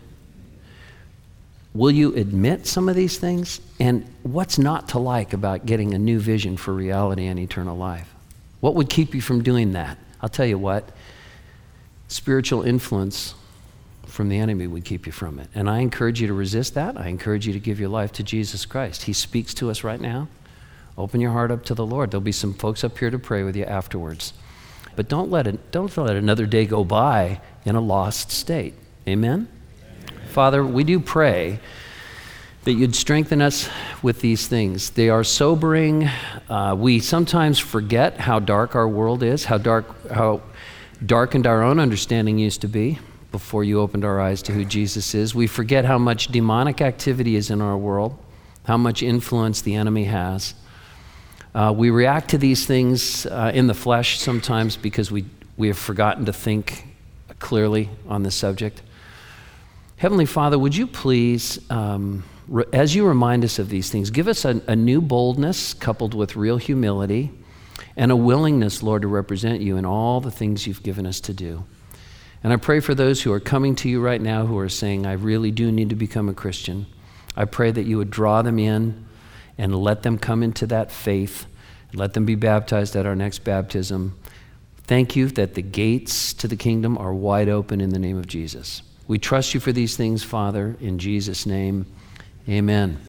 Will you admit some of these things? And what's not to like about getting a new vision for reality and eternal life? What would keep you from doing that? I'll tell you what, spiritual influence from the enemy would keep you from it. And I encourage you to resist that. I encourage you to give your life to Jesus Christ. He speaks to us right now. Open your heart up to the Lord. There'll be some folks up here to pray with you afterwards. But don't let another day go by in a lost state. Amen? Father, we do pray that you'd strengthen us with these things. They are sobering. We sometimes forget how dark our world is, how darkened our own understanding used to be before you opened our eyes to who Jesus is. We forget how much demonic activity is in our world, how much influence the enemy has. We react to these things in the flesh sometimes because we have forgotten to think clearly on this subject. Heavenly Father, would you please, as you remind us of these things, give us a new boldness coupled with real humility and a willingness, Lord, to represent you in all the things you've given us to do. And I pray for those who are coming to you right now who are saying, I really do need to become a Christian. I pray that you would draw them in and let them come into that faith. Let them be baptized at our next baptism. Thank you that the gates to the kingdom are wide open in the name of Jesus. We trust you for these things, Father, in Jesus' name. Amen.